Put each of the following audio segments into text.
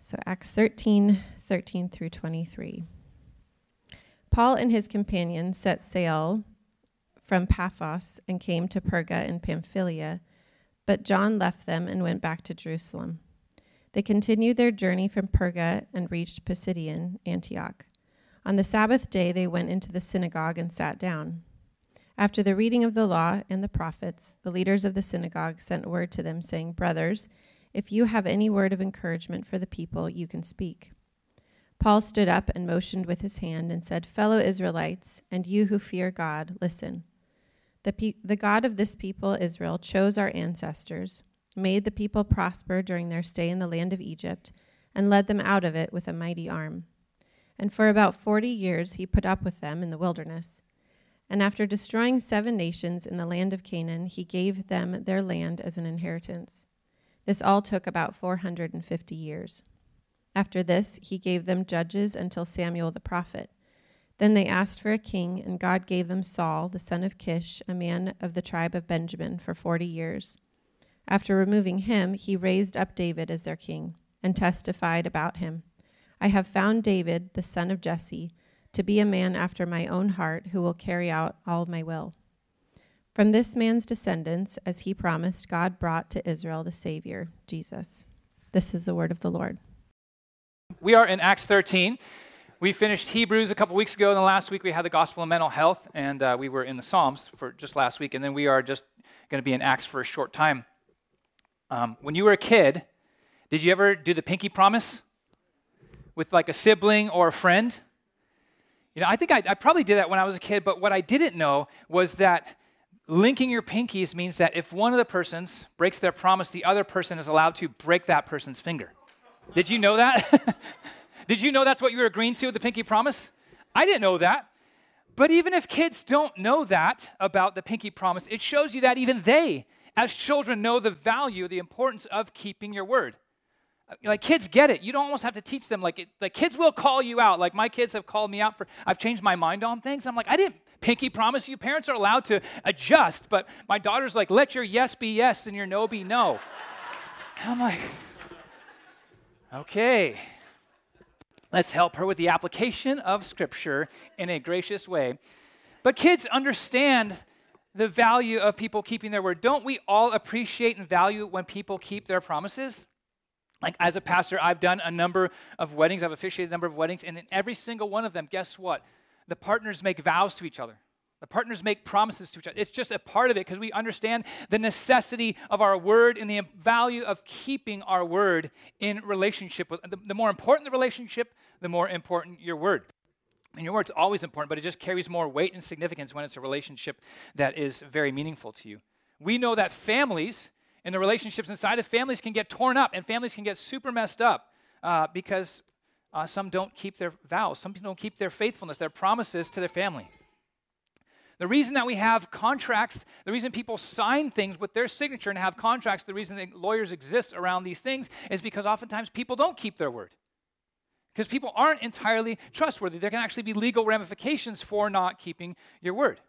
So Acts 13 through 23. Paul and his companions set sail from Paphos and came to Perga in Pamphylia, but John left them and went back to Jerusalem. They continued their journey from Perga and reached Pisidian Antioch. On the Sabbath day, they went into the synagogue and sat down. After the reading of the law and the prophets, the leaders of the synagogue sent word to them, saying, "Brothers, if you have any word of encouragement for the people, you can speak." Paul stood up and motioned with his hand and said, "Fellow Israelites, and you who fear God, listen. The God of this people, Israel, chose our ancestors, made the people prosper during their stay in the land of Egypt, and led them out of it with a mighty arm. And for about 40 years he put up with them in the wilderness. And after destroying 7 nations in the land of Canaan, he gave them their land as an inheritance. This all took about 450 years. After this, he gave them judges until Samuel the prophet. Then they asked for a king, and God gave them Saul, the son of Kish, a man of the tribe of Benjamin, for 40 years. After removing him, he raised up David as their king, and testified about him, "I have found David, the son of Jesse, to be a man after my own heart, who will carry out all my will." From this man's descendants, as he promised, God brought to Israel the Savior, Jesus. This is the word of the Lord. We are in Acts 13. We finished Hebrews a couple weeks ago, and then last week we had the Gospel of Mental Health, and we were in the Psalms for just last week, and then we are just going to be in Acts for a short time. When you were a kid, did you ever do the pinky promise with like a sibling or a friend? You know, I think I probably did that when I was a kid, but what I didn't know was that linking your pinkies means that if one of the persons breaks their promise, the other person is allowed to break that person's finger. Did you know that? Did you know that's what you were agreeing to with the pinky promise? I didn't know that. But even if kids don't know that about the pinky promise, it shows you that even they, as children, know the value, the importance of keeping your word. Like, kids get it. You don't almost have to teach them. Like kids will call you out. Like, my kids have called me out for, I've changed my mind on things. I'm like, I didn't pinky promise you. Parents are allowed to adjust. But my daughter's like, let your yes be yes and your no be no. And I'm like, okay. Let's help her with the application of Scripture in a gracious way. But kids understand the value of people keeping their word. Don't we all appreciate and value when people keep their promises? Like, as a pastor, I've done a number of weddings. I've officiated a number of weddings. And in every single one of them, guess what? The partners make vows to each other. The partners make promises to each other. It's just a part of it because we understand the necessity of our word and the value of keeping our word in relationship with. The more important the relationship, the more important your word. And your word's always important, but it just carries more weight and significance when it's a relationship that is very meaningful to you. We know that families and the relationships inside of families can get torn up and families can get super messed up because some don't keep their vows. Some people don't keep their faithfulness, their promises to their family. The reason that we have contracts, the reason people sign things with their signature and have contracts, the reason that lawyers exist around these things is because oftentimes people don't keep their word. Because people aren't entirely trustworthy. There can actually be legal ramifications for not keeping your word.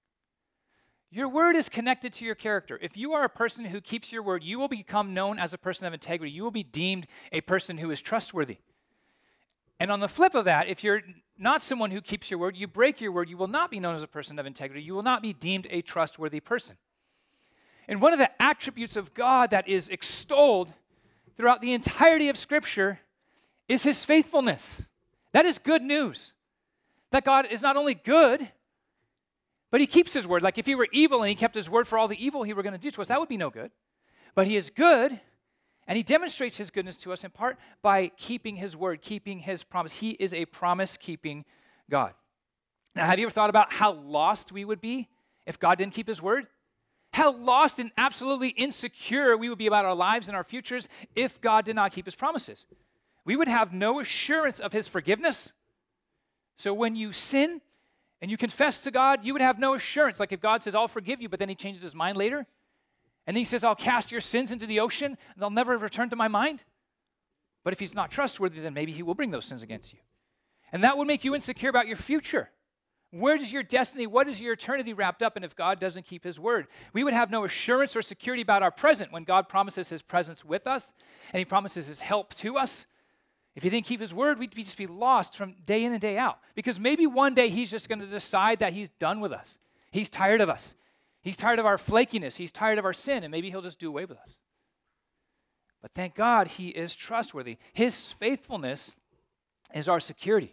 Your word is connected to your character. If you are a person who keeps your word, you will become known as a person of integrity. You will be deemed a person who is trustworthy. And on the flip of that, if you're not someone who keeps your word, you break your word, you will not be known as a person of integrity. You will not be deemed a trustworthy person. And one of the attributes of God that is extolled throughout the entirety of Scripture is his faithfulness. That is good news. That God is not only good, but he keeps his word. Like, if he were evil and he kept his word for all the evil he were going to do to us, that would be no good. But he is good, and he demonstrates his goodness to us in part by keeping his word, keeping his promise. He is a promise-keeping God. Now, have you ever thought about how lost we would be if God didn't keep his word? How lost and absolutely insecure we would be about our lives and our futures if God did not keep his promises. We would have no assurance of his forgiveness. So when you sin and you confess to God, you would have no assurance. Like, if God says, I'll forgive you, but then he changes his mind later, and then he says, I'll cast your sins into the ocean, and they'll never return to my mind. But if he's not trustworthy, then maybe he will bring those sins against you. And that would make you insecure about your future. Where does your destiny, what is your eternity wrapped up in if God doesn't keep his word? We would have no assurance or security about our present when God promises his presence with us, and he promises his help to us. If he didn't keep his word, we'd just be lost from day in and day out. Because maybe one day he's just going to decide that he's done with us. He's tired of us. He's tired of our flakiness. He's tired of our sin, and maybe he'll just do away with us. But thank God he is trustworthy. His faithfulness is our security.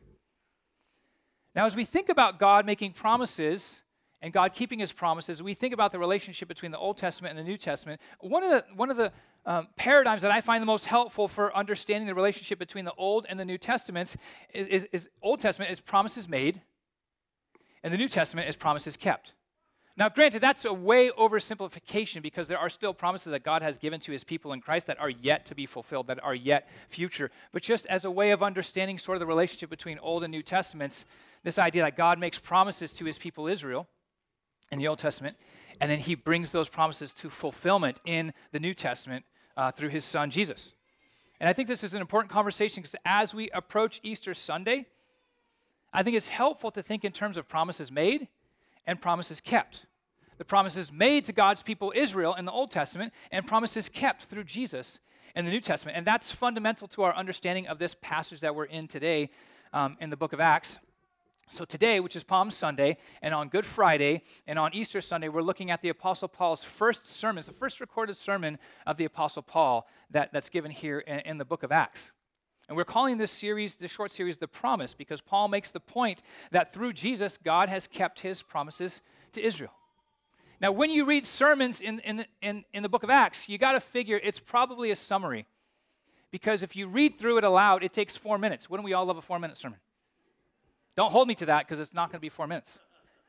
Now, as we think about God making promises and God keeping his promises, we think about the relationship between the Old Testament and the New Testament. One of the paradigms that I find the most helpful for understanding the relationship between the Old and the New Testaments is Old Testament is promises made, and the New Testament is promises kept. Now, granted, that's a way oversimplification because there are still promises that God has given to his people in Christ that are yet to be fulfilled, that are yet future. But just as a way of understanding sort of the relationship between Old and New Testaments, this idea that God makes promises to his people Israel in the Old Testament, and then he brings those promises to fulfillment in the New Testament through his son, Jesus. And I think this is an important conversation because as we approach Easter Sunday, I think it's helpful to think in terms of promises made and promises kept. The promises made to God's people Israel in the Old Testament and promises kept through Jesus in the New Testament. And that's fundamental to our understanding of this passage that we're in today in the book of Acts. So today, which is Palm Sunday, and on Good Friday, and on Easter Sunday, we're looking at the Apostle Paul's first sermons, the first recorded sermon of the Apostle Paul that's given here in the book of Acts. And we're calling this series, this short series, The Promise, because Paul makes the point that through Jesus, God has kept his promises to Israel. Now, when you read sermons in the book of Acts, you got to figure it's probably a summary, because if you read through it aloud, it takes 4 minutes. Wouldn't we all love a 4-minute sermon? Don't hold me to that because it's not going to be 4 minutes.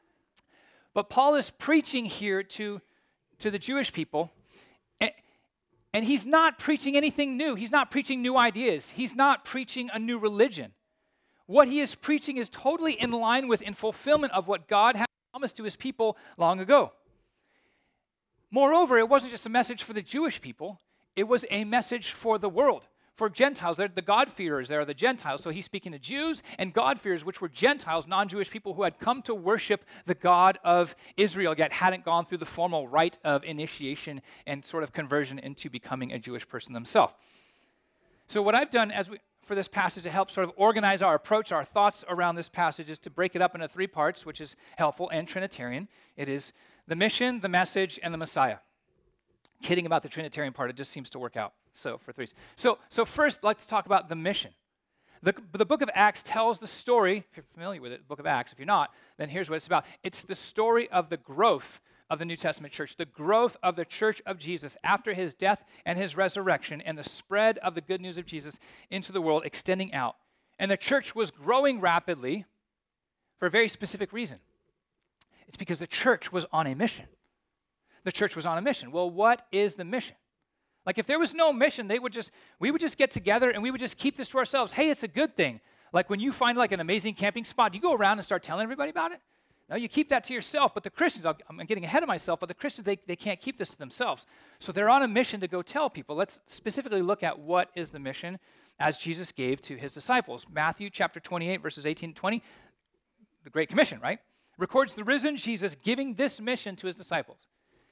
But Paul is preaching here to the Jewish people, and he's not preaching anything new. He's not preaching new ideas. He's not preaching a new religion. What he is preaching is totally in line with, in fulfillment of what God had promised to his people long ago. Moreover, it wasn't just a message for the Jewish people. It was a message for the world. For Gentiles, they're the God-fearers, they're the Gentiles. So he's speaking to Jews and God-fearers, which were Gentiles, non-Jewish people who had come to worship the God of Israel, yet hadn't gone through the formal rite of initiation and sort of conversion into becoming a Jewish person themselves. So what I've done for this passage to help sort of organize our approach, our thoughts around this passage, is to break it up into 3 parts, which is helpful and Trinitarian. It is the mission, the message, and the Messiah. Kidding about the Trinitarian part, it just seems to work out. So for 3. So first, let's talk about the mission. The book of Acts tells the story, if you're familiar with it, the book of Acts. If you're not, then here's what it's about. It's the story of the growth of the New Testament church, the growth of the church of Jesus after his death and his resurrection, and the spread of the good news of Jesus into the world, extending out. And the church was growing rapidly for a very specific reason. It's because the church was on a mission. The church was on a mission. Well, what is the mission? Like if there was no mission, we would just get together and we would just keep this to ourselves. Hey, it's a good thing. Like when you find like an amazing camping spot, you go around and start telling everybody about it? No, you keep that to yourself. But the Christians, I'm getting ahead of myself, but the Christians, they can't keep this to themselves. So they're on a mission to go tell people. Let's specifically look at what is the mission as Jesus gave to his disciples. Matthew chapter 28, verses 18 to 20, the Great Commission, right? Records the risen Jesus giving this mission to his disciples.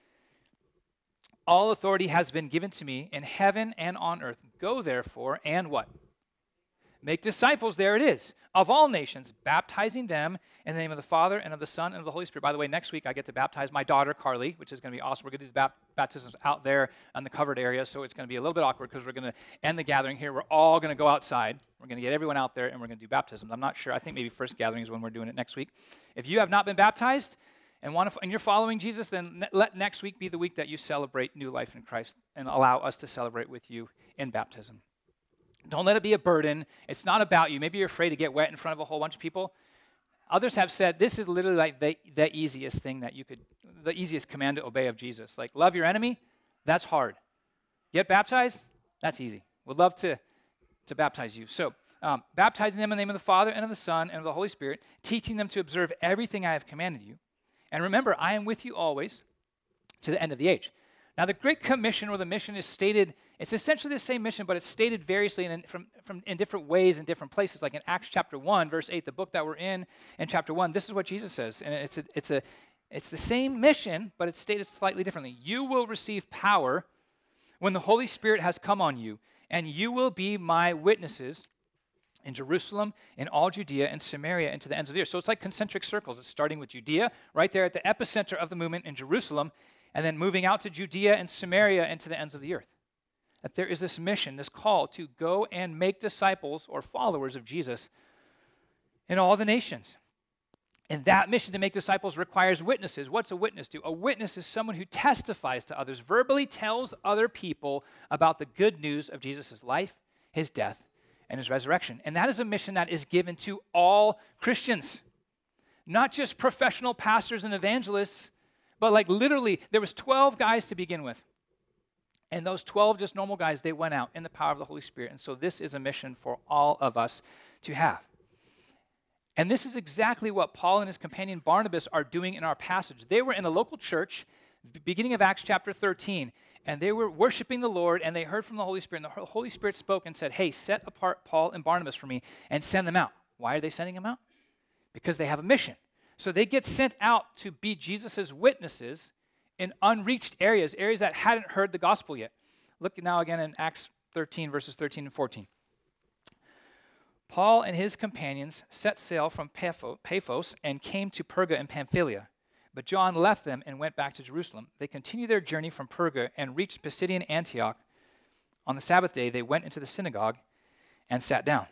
All authority has been given to me in heaven and on earth. Go therefore and what? Make disciples, there it is, of all nations, baptizing them in the name of the Father and of the Son and of the Holy Spirit. By the way, next week I get to baptize my daughter, Carly, which is going to be awesome. We're going to do the baptisms out there on the covered area, so it's going to be a little bit awkward because we're going to end the gathering here. We're all going to go outside. We're going to get everyone out there, and we're going to do baptisms. I'm not sure. I think maybe first gathering is when we're doing it next week. If you have not been baptized, and you're following Jesus, then let next week be the week that you celebrate new life in Christ and allow us to celebrate with you in baptism. Don't let it be a burden. It's not about you. Maybe you're afraid to get wet in front of a whole bunch of people. Others have said this is literally like the easiest thing the easiest command to obey of Jesus. Like love your enemy, that's hard. Get baptized, that's easy. We'd love to baptize you. So baptizing them in the name of the Father and of the Son and of the Holy Spirit, teaching them to observe everything I have commanded you. And remember, I am with you always to the end of the age. Now, the Great Commission or the mission is stated, it's essentially the same mission, but it's stated variously in different ways in different places. Like in Acts chapter 1, verse 8, the book that we're in chapter 1, this is what Jesus says. And it's the same mission, but it's stated slightly differently. You will receive power when the Holy Spirit has come on you, and you will be my witnesses in Jerusalem, in all Judea, and Samaria, and to the ends of the earth. So it's like concentric circles. It's starting with Judea, right there at the epicenter of the movement in Jerusalem, and then moving out to Judea and Samaria and to the ends of the earth. That there is this mission, this call to go and make disciples or followers of Jesus in all the nations. And that mission to make disciples requires witnesses. What's a witness do? A witness is someone who testifies to others, verbally tells other people about the good news of Jesus' life, his death, and his resurrection. And that is a mission that is given to all Christians, not just professional pastors and evangelists, but like literally, there was 12 guys to begin with. And those 12 just normal guys, they went out in the power of the Holy Spirit. And so this is a mission for all of us to have. And this is exactly what Paul and his companion Barnabas are doing in our passage. They were in a local church, beginning of Acts chapter 13, and they were worshiping the Lord, and they heard from the Holy Spirit, and the Holy Spirit spoke and said, hey, set apart Paul and Barnabas for me and send them out. Why are they sending them out? Because they have a mission. So they get sent out to be Jesus' witnesses in unreached areas that hadn't heard the gospel yet. Look now again in Acts 13, verses 13 and 14. Paul and his companions set sail from Paphos and came to Perga in Pamphylia. But John left them and went back to Jerusalem. They continued their journey from Perga and reached Pisidian Antioch. On the Sabbath day, they went into the synagogue and sat down.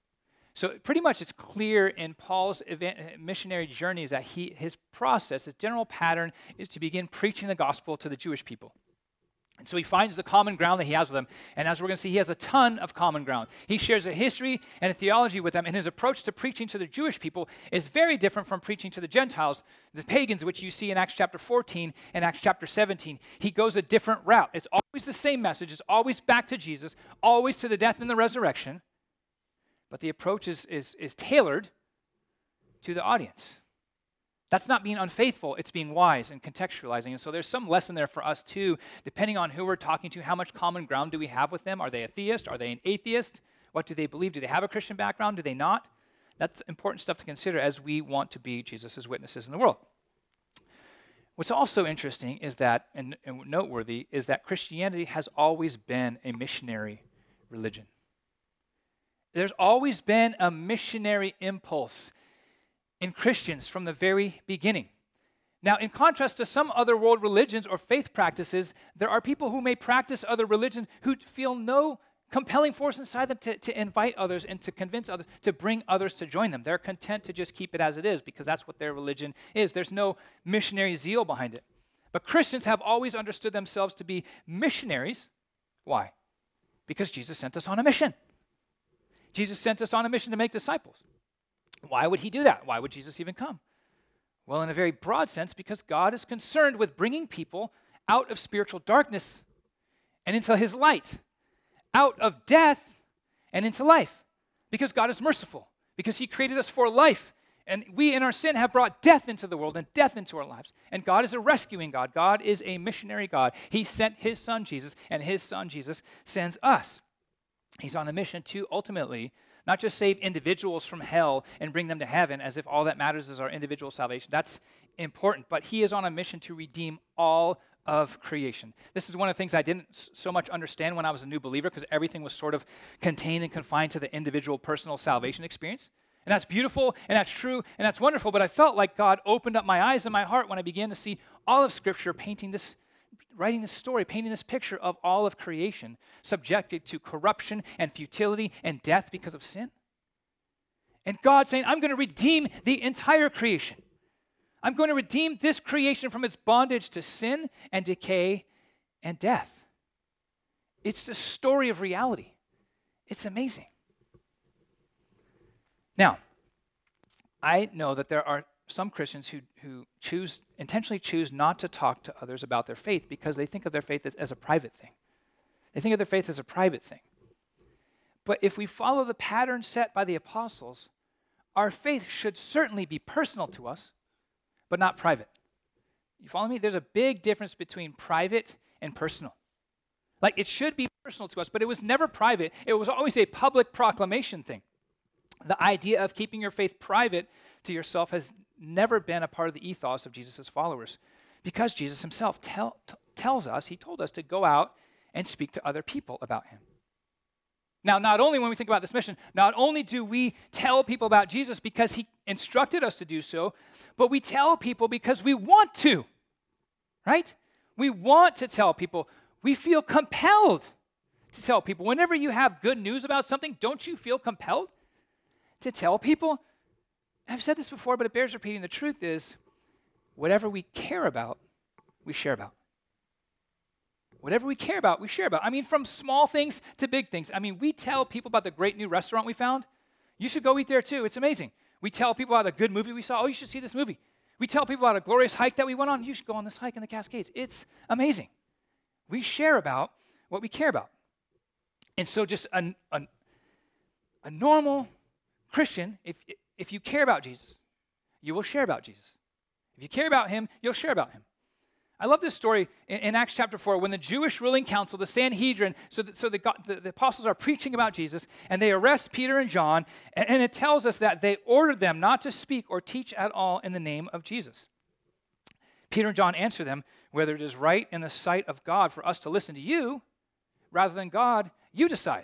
So pretty much it's clear in Paul's missionary journeys that his process, his general pattern, is to begin preaching the gospel to the Jewish people. And so he finds the common ground that he has with them. And as we're going to see, he has a ton of common ground. He shares a history and a theology with them. And his approach to preaching to the Jewish people is very different from preaching to the Gentiles, the pagans, which you see in Acts chapter 14 and Acts chapter 17. He goes a different route. It's always the same message. It's always back to Jesus, always to the death and the resurrection. But the approach is tailored to the audience. That's not being unfaithful, it's being wise and contextualizing. And so there's some lesson there for us too, depending on who we're talking to, how much common ground do we have with them? Are they a theist? Are they an atheist? What do they believe? Do they have a Christian background? Do they not? That's important stuff to consider as we want to be Jesus' witnesses in the world. What's also interesting is that, and noteworthy, is that Christianity has always been a missionary religion. There's always been a missionary impulse in Christians from the very beginning. Now, in contrast to some other world religions or faith practices, there are people who may practice other religions who feel no compelling force inside them to invite others and to convince others, to bring others to join them. They're content to just keep it as it is because that's what their religion is. There's no missionary zeal behind it. But Christians have always understood themselves to be missionaries. Why? Because Jesus sent us on a mission. Jesus sent us on a mission to make disciples. Why would he do that? Why would Jesus even come? Well, in a very broad sense, because God is concerned with bringing people out of spiritual darkness and into his light, out of death and into life. Because God is merciful, because he created us for life. And we in our sin have brought death into the world and death into our lives. And God is a rescuing God. God is a missionary God. He sent his son Jesus, and his son Jesus sends us. He's on a mission to ultimately not just save individuals from hell and bring them to heaven as if all that matters is our individual salvation. That's important. But he is on a mission to redeem all of creation. This is one of the things I didn't so much understand when I was a new believer because everything was sort of contained and confined to the individual personal salvation experience. And that's beautiful, and that's true, and that's wonderful. But I felt like God opened up my eyes and my heart when I began to see all of Scripture writing this story, painting this picture of all of creation subjected to corruption and futility and death because of sin. And God saying, I'm going to redeem the entire creation. I'm going to redeem this creation from its bondage to sin and decay and death. It's the story of reality. It's amazing. Now, I know that there are some Christians who intentionally choose not to talk to others about their faith because they think of their faith as a private thing. They think of their faith as a private thing. But if we follow the pattern set by the apostles, our faith should certainly be personal to us, but not private. You follow me? There's a big difference between private and personal. Like, it should be personal to us, but it was never private. It was always a public proclamation thing. The idea of keeping your faith private to yourself has never been a part of the ethos of Jesus' followers because Jesus himself told us to go out and speak to other people about him. Now, not only when we think about this mission, not only do we tell people about Jesus because he instructed us to do so, but we tell people because we want to, right? We want to tell people. We feel compelled to tell people. Whenever you have good news about something, don't you feel compelled to tell people? I've said this before, but it bears repeating. The truth is, whatever we care about, we share about. Whatever we care about, we share about. I mean, from small things to big things. I mean, we tell people about the great new restaurant we found. You should go eat there too. It's amazing. We tell people about a good movie we saw. Oh, you should see this movie. We tell people about a glorious hike that we went on. You should go on this hike in the Cascades. It's amazing. We share about what we care about. And so just a normal Christian, if you care about Jesus, you will share about Jesus. If you care about him, you'll share about him. I love this story in Acts chapter 4 when the Jewish ruling council, the Sanhedrin, the apostles are preaching about Jesus, and they arrest Peter and John, and it tells us that they ordered them not to speak or teach at all in the name of Jesus. Peter and John answer them, whether it is right in the sight of God for us to listen to you rather than God, you decide.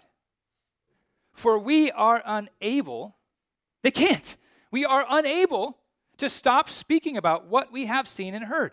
For we are unable, they can't, we are unable to stop speaking about what we have seen and heard.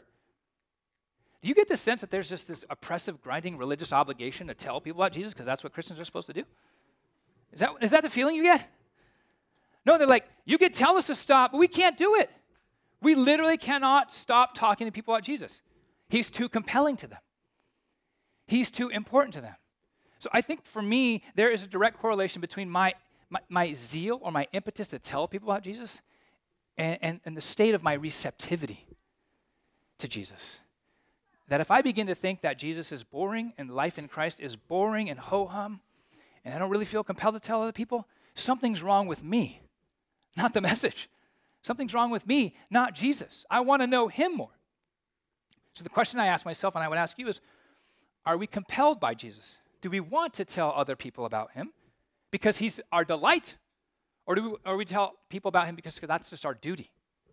Do you get the sense that there's just this oppressive, grinding religious obligation to tell people about Jesus because that's what Christians are supposed to do? Is that the feeling you get? No, they're like, you could tell us to stop, but we can't do it. We literally cannot stop talking to people about Jesus. He's too compelling to them. He's too important to them. So I think for me, there is a direct correlation between my zeal or my impetus to tell people about Jesus and the state of my receptivity to Jesus. That if I begin to think that Jesus is boring and life in Christ is boring and ho-hum, and I don't really feel compelled to tell other people, something's wrong with me, not the message. Something's wrong with me, not Jesus. I want to know him more. So the question I ask myself, and I would ask you, is, are we compelled by Jesus? Do we want to tell other people about him because he's our delight? Or do we tell people about him because that's just our duty?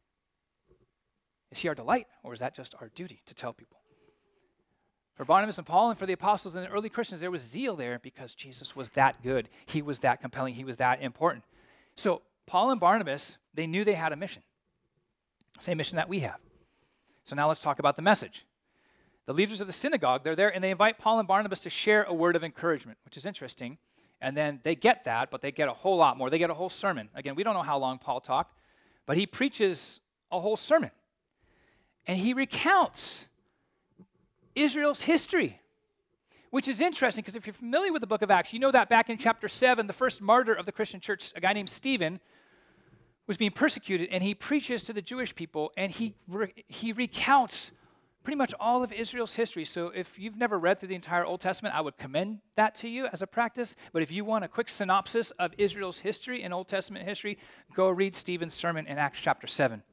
Is he our delight, or is that just our duty to tell people? For Barnabas and Paul and for the apostles and the early Christians, there was zeal there because Jesus was that good. He was that compelling. He was that important. So Paul and Barnabas, they knew they had a mission. Same mission that we have. So now let's talk about the message. The leaders of the synagogue, they're there, and they invite Paul and Barnabas to share a word of encouragement, which is interesting. And then they get that, but they get a whole lot more. They get a whole sermon. Again, we don't know how long Paul talked, but he preaches a whole sermon. And he recounts Israel's history, which is interesting because if you're familiar with the book of Acts, you know that back in chapter 7, the first martyr of the Christian church, a guy named Stephen, was being persecuted, and he preaches to the Jewish people, and he recounts pretty much all of Israel's history. So if you've never read through the entire Old Testament, I would commend that to you as a practice. But if you want a quick synopsis of Israel's history and Old Testament history, go read Stephen's sermon in Acts chapter 7.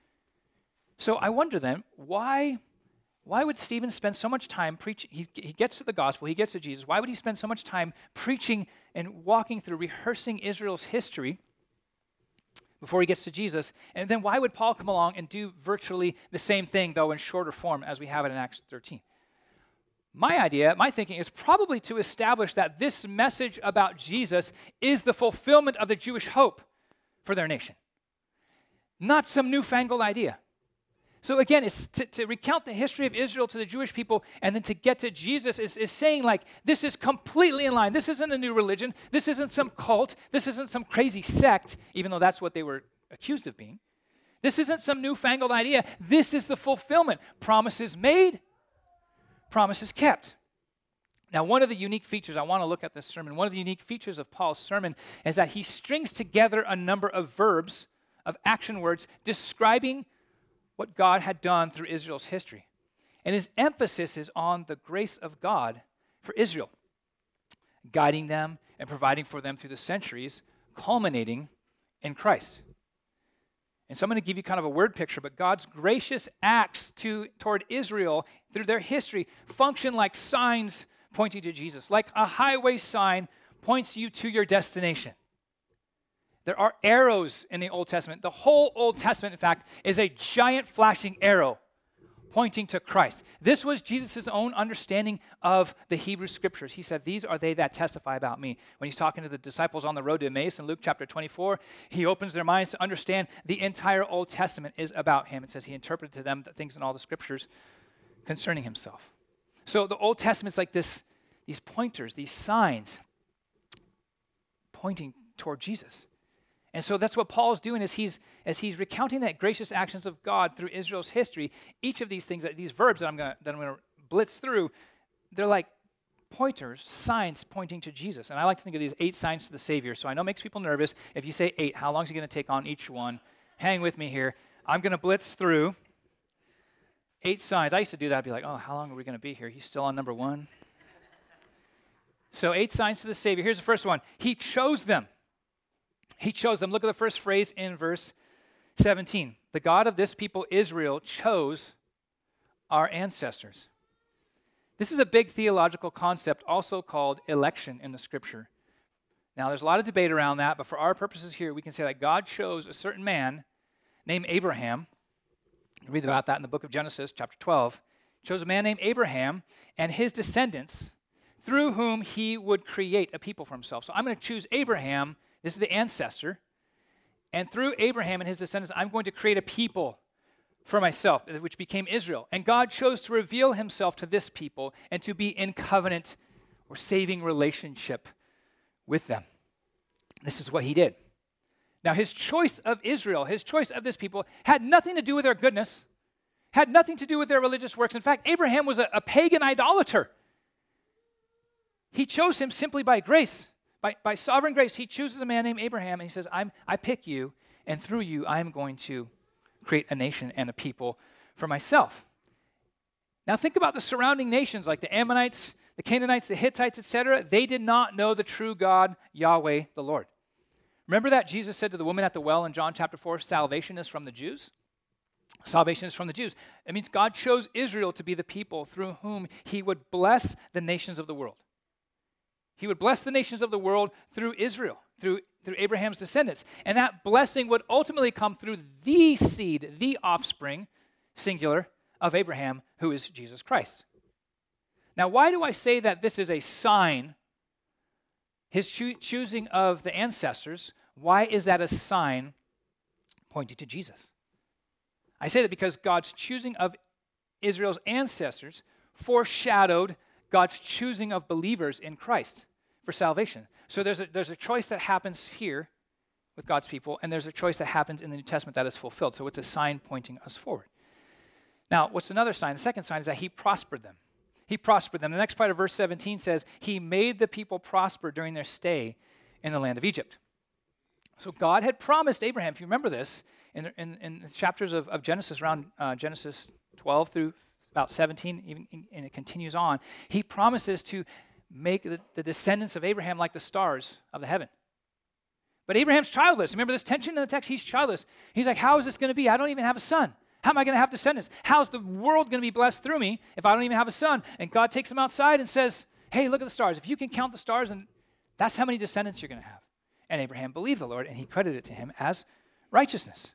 So I wonder then, why would Stephen spend so much time preaching? He gets to the gospel, he gets to Jesus. Why would he spend so much time preaching and walking through, rehearsing Israel's history before he gets to Jesus? And then why would Paul come along and do virtually the same thing, though in shorter form as we have it in Acts 13? My thinking is probably to establish that this message about Jesus is the fulfillment of the Jewish hope for their nation, not some newfangled idea. So again, it's to recount the history of Israel to the Jewish people and then to get to Jesus is saying like, this is completely in line. This isn't a new religion. This isn't some cult. This isn't some crazy sect, even though that's what they were accused of being. This isn't some newfangled idea. This is the fulfillment. Promises made, promises kept. Now, one of the unique features, I want to look at this sermon, one of the unique features of Paul's sermon is that he strings together a number of verbs, of action words, describing what God had done through Israel's history. And his emphasis is on the grace of God for Israel, guiding them and providing for them through the centuries, culminating in Christ. And so I'm going to give you kind of a word picture, but God's gracious acts toward Israel through their history function like signs pointing to Jesus, like a highway sign points you to your destination. There are arrows in the Old Testament. The whole Old Testament, in fact, is a giant flashing arrow pointing to Christ. This was Jesus' own understanding of the Hebrew Scriptures. He said, these are they that testify about me. When he's talking to the disciples on the road to Emmaus in Luke chapter 24, he opens their minds to understand the entire Old Testament is about him. It says he interpreted to them the things in all the Scriptures concerning himself. So the Old Testament's like these pointers, these signs pointing toward Jesus. And so that's what Paul's doing as he's recounting that gracious actions of God through Israel's history. Each of these things, these verbs that I'm going to blitz through, they're like pointers, signs pointing to Jesus. And I like to think of these 8 signs to the Savior. So I know it makes people nervous. If you say 8, how long is he going to take on each one? Hang with me here. I'm going to blitz through 8 signs. I used to do that. I'd be like, oh, how long are we going to be here? He's still on number 1. So 8 signs to the Savior. Here's the first one. He chose them. He chose them. Look at the first phrase in verse 17. The God of this people, Israel, chose our ancestors. This is a big theological concept also called election in the Scripture. Now, there's a lot of debate around that, but for our purposes here, we can say that God chose a certain man named Abraham. You read about that in the book of Genesis, chapter 12. He chose a man named Abraham and his descendants through whom he would create a people for himself. So I'm going to choose Abraham. This is the ancestor. And through Abraham and his descendants, I'm going to create a people for myself, which became Israel. And God chose to reveal himself to this people and to be in covenant or saving relationship with them. This is what he did. Now, his choice of Israel, his choice of this people, had nothing to do with their goodness, had nothing to do with their religious works. In fact, Abraham was a pagan idolater. He chose him simply by grace. By sovereign grace, he chooses a man named Abraham, and he says, I pick you, and through you, I am going to create a nation and a people for myself. Now think about the surrounding nations, like the Ammonites, the Canaanites, the Hittites, etc. They did not know the true God, Yahweh, the Lord. Remember that Jesus said to the woman at the well in John chapter 4, salvation is from the Jews? Salvation is from the Jews. It means God chose Israel to be the people through whom he would bless the nations of the world. He would bless the nations of the world through Israel, through Abraham's descendants. And that blessing would ultimately come through the seed, the offspring, singular, of Abraham, who is Jesus Christ. Now, why do I say that this is a sign, his choosing of the ancestors, why is that a sign pointing to Jesus? I say that because God's choosing of Israel's ancestors foreshadowed God's choosing of believers in Christ for salvation. So there's a choice that happens here with God's people, and there's a choice that happens in the New Testament that is fulfilled. So it's a sign pointing us forward. Now, what's another sign? The second sign is that he prospered them. He prospered them. The next part of verse 17 says, he made the people prosper during their stay in the land of Egypt. So God had promised Abraham, if you remember this, in the chapters of Genesis, around Genesis 12 through about 17, even, and it continues on, he promises to make the descendants of Abraham like the stars of the heaven. But Abraham's childless. Remember this tension in the text? He's childless. He's like, how is this going to be? I don't even have a son. How am I going to have descendants? How's the world going to be blessed through me if I don't even have a son? And God takes him outside and says, hey, look at the stars. If you can count the stars, and that's how many descendants you're going to have. And Abraham believed the Lord, and he credited it to him as righteousness.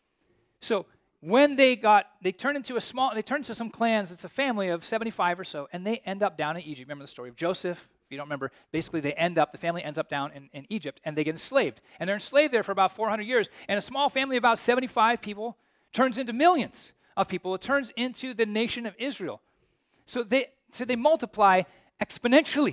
So when they turned into some clans, it's a family of 75 or so, and they end up down in Egypt. Remember the story of Joseph? If you don't remember, basically the family ends up down in Egypt, and they get enslaved. And they're enslaved there for about 400 years, and a small family of about 75 people turns into millions of people. It turns into the nation of Israel. So they multiply exponentially.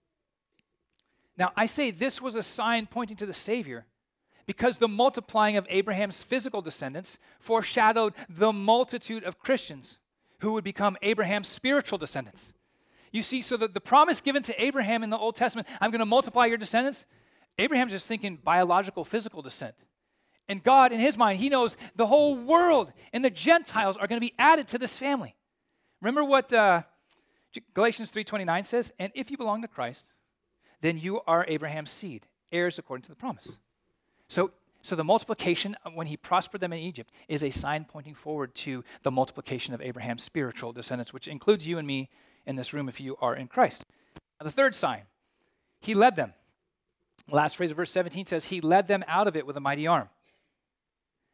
Now, I say this was a sign pointing to the Savior, because the multiplying of Abraham's physical descendants foreshadowed the multitude of Christians who would become Abraham's spiritual descendants. You see, so the promise given to Abraham in the Old Testament, I'm going to multiply your descendants, Abraham's just thinking biological, physical descent. And God, in his mind, he knows the whole world and the Gentiles are going to be added to this family. Remember what Galatians 3:29 says? And if you belong to Christ, then you are Abraham's seed, heirs according to the promise. So the multiplication, when he prospered them in Egypt, is a sign pointing forward to the multiplication of Abraham's spiritual descendants, which includes you and me in this room if you are in Christ. Now, the third sign, he led them. The last phrase of verse 17 says, he led them out of it with a mighty arm.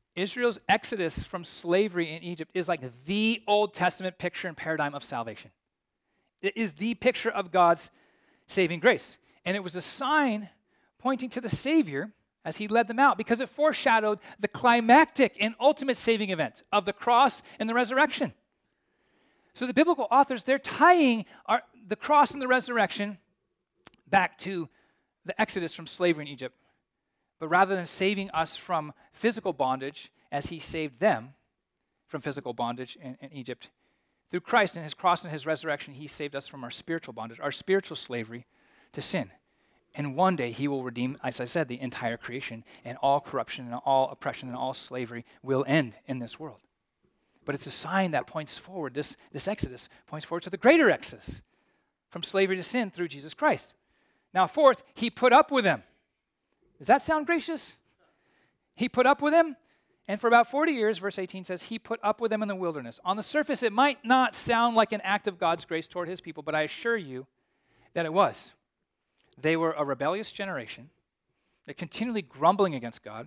Israel's exodus from slavery in Egypt is like the Old Testament picture and paradigm of salvation. It is the picture of God's saving grace. And it was a sign pointing to the Savior as he led them out because it foreshadowed the climactic and ultimate saving event of the cross and the resurrection. So the biblical authors, they're tying the cross and the resurrection back to the exodus from slavery in Egypt. But rather than saving us from physical bondage, as he saved them from physical bondage in Egypt, through Christ and his cross and his resurrection, he saved us from our spiritual bondage, our spiritual slavery to sin. And one day he will redeem, as I said, the entire creation, and all corruption and all oppression and all slavery will end in this world. But it's a sign that points forward, this exodus points forward to the greater exodus from slavery to sin through Jesus Christ. Now, fourth, he put up with them. Does that sound gracious? He put up with them, and for about 40 years, verse 18 says, he put up with them in the wilderness. On the surface, it might not sound like an act of God's grace toward his people, but I assure you that it was. They were a rebellious generation. They're continually grumbling against God.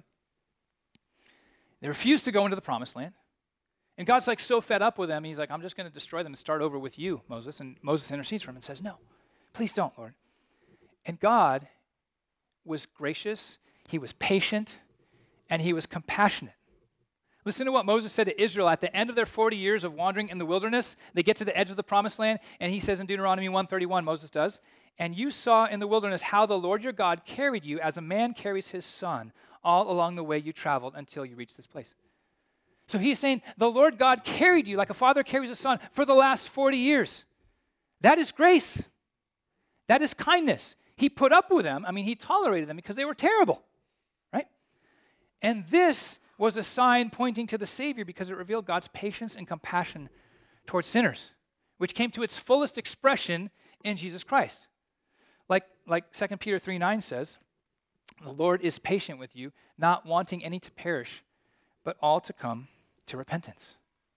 They refused to go into the promised land. And God's like so fed up with them, he's like, I'm just going to destroy them and start over with you, Moses. And Moses intercedes for him and says, no, please don't, Lord. And God was gracious, he was patient, and he was compassionate. Listen to what Moses said to Israel at the end of their 40 years of wandering in the wilderness. They get to the edge of the promised land, and he says in Deuteronomy 1:31, Moses does, and you saw in the wilderness how the Lord your God carried you as a man carries his son all along the way you traveled until you reached this place. So he's saying the Lord God carried you like a father carries a son for the last 40 years. That is grace. That is kindness. He put up with them. I mean, he tolerated them because they were terrible, right? And this was a sign pointing to the Savior because it revealed God's patience and compassion towards sinners, which came to its fullest expression in Jesus Christ. Like 2 Peter 3:9 says, the Lord is patient with you, not wanting any to perish, but all to come to repentance.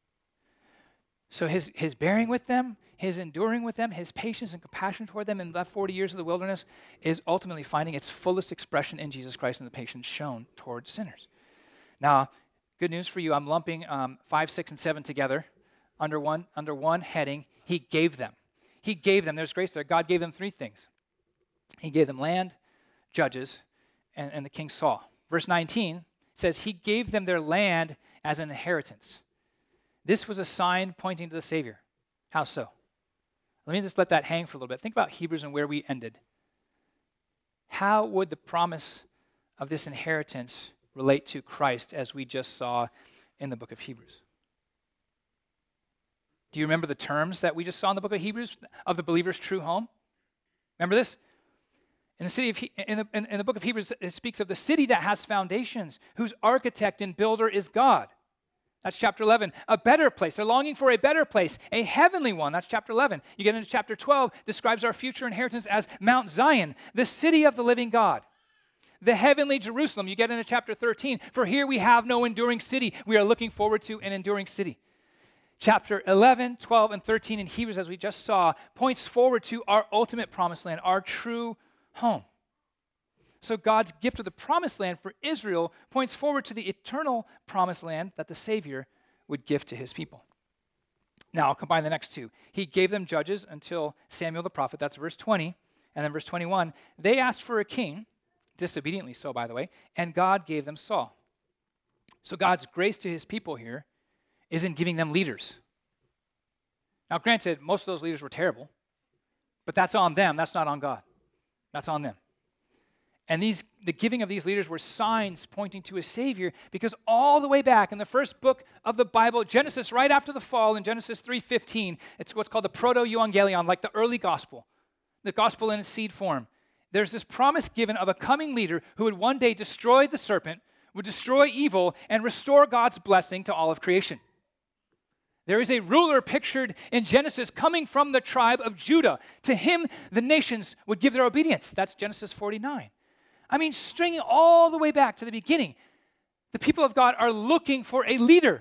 So his bearing with them, his enduring with them, his patience and compassion toward them in the 40 years of the wilderness is ultimately finding its fullest expression in Jesus Christ and the patience shown toward sinners. Now, good news for you, I'm lumping 5, 6, and 7 together under one heading. He gave them. He gave them. There's grace there. God gave them 3 things. He gave them land, judges, and the king Saul. Verse 19 says he gave them their land as an inheritance. This was a sign pointing to the Savior. How so? Let me just let that hang for a little bit. Think about Hebrews and where we ended. How would the promise of this inheritance relate to Christ as we just saw in the book of Hebrews? Do you remember the terms that we just saw in the book of Hebrews of the believer's true home? Remember this? In the book of Hebrews, it speaks of the city that has foundations, whose architect and builder is God. That's chapter 11. A better place. They're longing for a better place, a heavenly one. That's chapter 11. You get into chapter 12, describes our future inheritance as Mount Zion, the city of the living God. The heavenly Jerusalem. You get into chapter 13. For here we have no enduring city. We are looking forward to an enduring city. Chapter 11, 12, and 13 in Hebrews, as we just saw, points forward to our ultimate promised land, our true home. So God's gift of the promised land for Israel points forward to the eternal promised land that the Savior would give to his people. Now, I'll combine the next 2. He gave them judges until Samuel the prophet. That's verse 20. And then verse 21, they asked for a king, disobediently so, by the way, and God gave them Saul. So God's grace to his people here isn't giving them leaders. Now, granted, most of those leaders were terrible, but that's on them. That's not on God. That's on them. And the giving of these leaders were signs pointing to a Savior, because all the way back in the first book of the Bible, Genesis, right after the fall, in Genesis 3:15, it's what's called the proto-evangelion, like the early gospel, the gospel in its seed form. There's this promise given of a coming leader who would one day destroy the serpent, would destroy evil, and restore God's blessing to all of creation. There is a ruler pictured in Genesis coming from the tribe of Judah. To him, the nations would give their obedience. That's Genesis 49. I mean, stringing all the way back to the beginning, the people of God are looking for a leader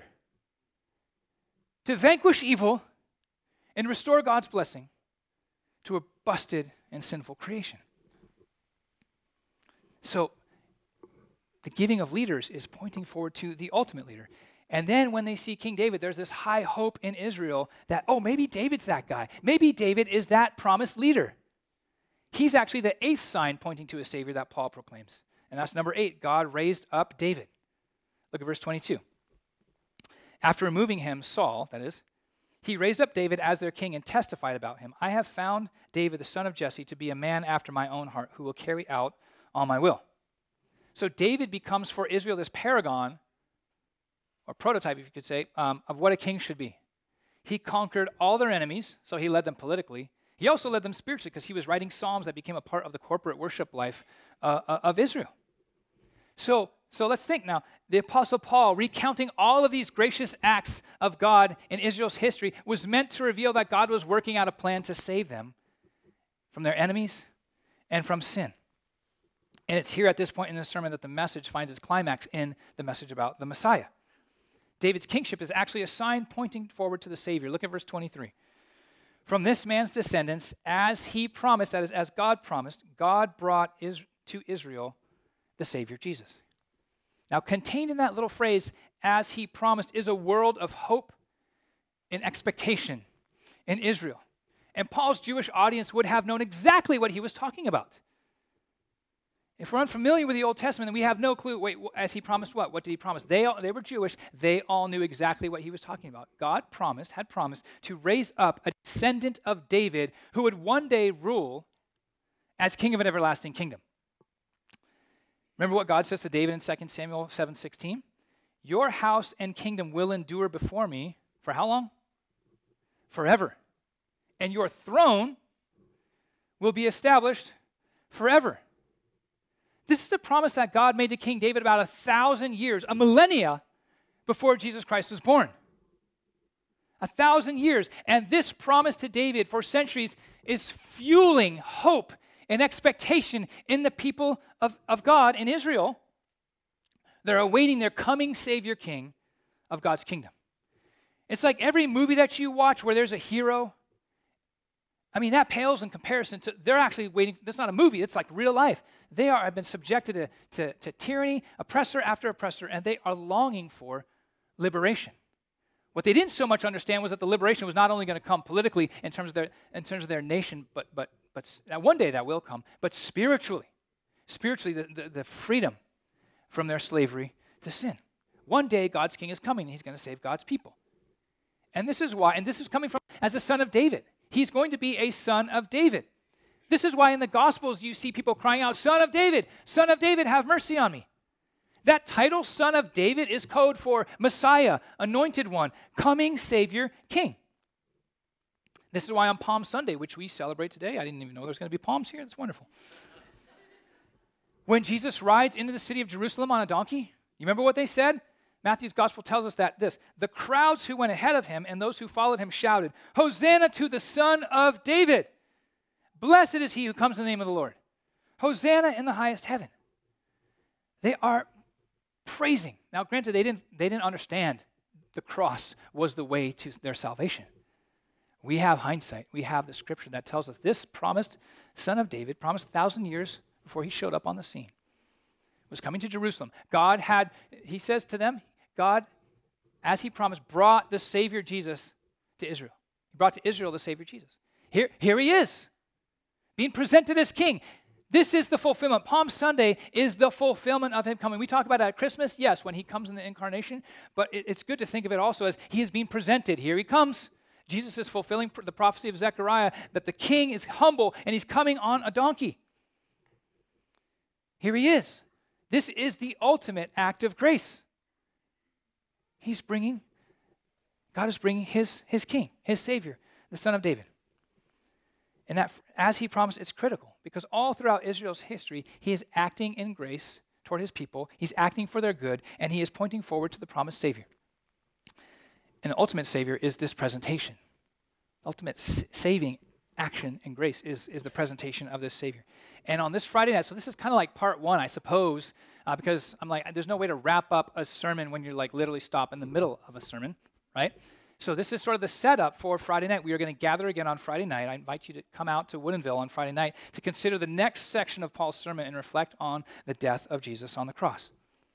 to vanquish evil and restore God's blessing to a busted and sinful creation. So The giving of leaders is pointing forward to the ultimate leader. And then when they see King David, there's this high hope in Israel that, oh, maybe David's that guy. Maybe David is that promised leader. He's actually the 8th sign pointing to a Savior that Paul proclaims. And that's number 8. God raised up David. Look at verse 22. After removing him, Saul, that is, he raised up David as their king and testified about him. I have found David, the son of Jesse, to be a man after my own heart who will carry out all my will. So David becomes for Israel this paragon, or prototype, if you could say, of what a king should be. He conquered all their enemies, so he led them politically. He also led them spiritually because he was writing psalms that became a part of the corporate worship life of Israel. So let's think now. The Apostle Paul, recounting all of these gracious acts of God in Israel's history, was meant to reveal that God was working out a plan to save them from their enemies and from sin. And it's here at this point in the sermon that the message finds its climax in the message about the Messiah. David's kingship is actually a sign pointing forward to the Savior. Look at verse 23. From this man's descendants, as he promised, that is, as God promised, God brought to Israel the Savior Jesus. Now, contained in that little phrase, as he promised, is a world of hope and expectation in Israel. And Paul's Jewish audience would have known exactly what he was talking about. If we're unfamiliar with the Old Testament, then we have no clue. Wait, as he promised what? What did he promise? They were Jewish. They all knew exactly what he was talking about. God had promised to raise up a descendant of David who would one day rule as king of an everlasting kingdom. Remember what God says to David in 2 Samuel 7:16? Your house and kingdom will endure before me for how long? Forever. And your throne will be established forever. This is a promise that God made to King David about 1,000 years, a millennia before Jesus Christ was born. 1,000 years. And this promise to David for centuries is fueling hope and expectation in the people of God in Israel. They're awaiting their coming Savior King of God's kingdom. It's like every movie that you watch where there's a hero. I mean, that pales in comparison to, they're actually waiting, that's not a movie, it's like real life. They have been subjected to tyranny, oppressor after oppressor, and they are longing for liberation. What they didn't so much understand was that the liberation was not only going to come politically in terms of their nation, but one day that will come, but spiritually, the freedom from their slavery to sin. One day God's king is coming, and he's going to save God's people. And this is why, and this is coming from as a son of David. He's going to be a son of David. This is why in the Gospels you see people crying out, Son of David, have mercy on me. That title, Son of David, is code for Messiah, Anointed One, coming Savior, King. This is why on Palm Sunday, which we celebrate today, I didn't even know there was going to be palms here. That's wonderful. When Jesus rides into the city of Jerusalem on a donkey, you remember what they said? Matthew's gospel tells us that the crowds who went ahead of him and those who followed him shouted, Hosanna to the Son of David. Blessed is he who comes in the name of the Lord. Hosanna in the highest heaven. They are praising. Now, granted, they didn't understand the cross was the way to their salvation. We have hindsight. We have the scripture that tells us this promised Son of David, promised 1,000 years before he showed up on the scene, was coming to Jerusalem. He says to them, God, as he promised, brought the Savior Jesus to Israel. He brought to Israel the Savior Jesus. Here he is, being presented as king. This is the fulfillment. Palm Sunday is the fulfillment of him coming. We talk about it at Christmas, yes, when he comes in the incarnation, but it's good to think of it also as he is being presented. Here he comes. Jesus is fulfilling the prophecy of Zechariah that the king is humble and he's coming on a donkey. Here he is. This is the ultimate act of grace. God is bringing his king, his Savior, the Son of David. And that, as he promised, it's critical because all throughout Israel's history, he is acting in grace toward his people. He's acting for their good, and he is pointing forward to the promised Savior. And the ultimate Savior is this presentation. Ultimate saving action and grace is the presentation of this Savior. And on this Friday night, so this is kind of like part one, I suppose, because I'm like, there's no way to wrap up a sermon when you're like literally stop in the middle of a sermon, right? So this is sort of the setup for Friday night. We are going to gather again on Friday night. I invite you to come out to Woodinville on Friday night to consider the next section of Paul's sermon and reflect on the death of Jesus on the cross.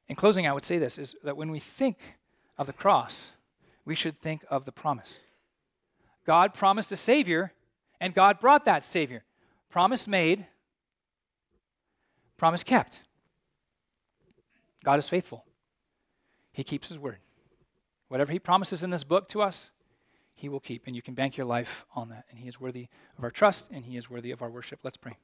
In closing, I would say this, is that when we think of the cross, we should think of the promise. God promised a Savior, and God brought that Savior. Promise made, promise kept. God is faithful. He keeps his word. Whatever he promises in this book to us, he will keep, and you can bank your life on that. And he is worthy of our trust, and he is worthy of our worship. Let's pray.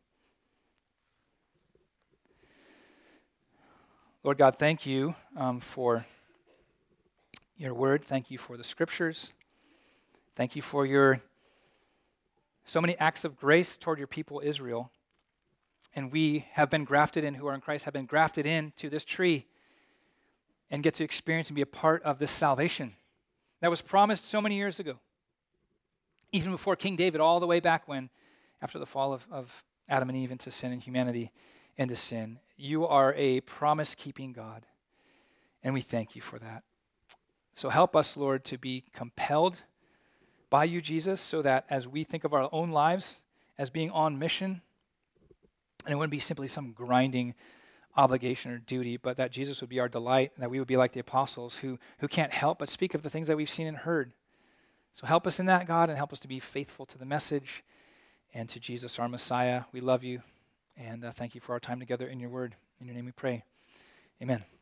Lord God, thank you for your word. Thank you for the scriptures. Thank you for your so many acts of grace toward your people, Israel. And we have been grafted in, who are in Christ, have been grafted into this tree and get to experience and be a part of this salvation that was promised so many years ago. Even before King David, all the way back when, after the fall of Adam and Eve into sin and humanity into sin. You are a promise-keeping God, and we thank you for that. So help us, Lord, to be compelled by you, Jesus, so that as we think of our own lives as being on mission, and it wouldn't be simply some grinding obligation or duty, but that Jesus would be our delight, and that we would be like the apostles who can't help but speak of the things that we've seen and heard. So help us in that, God, and help us to be faithful to the message and to Jesus, our Messiah. We love you, and thank you for our time together in your word. In your name we pray. Amen.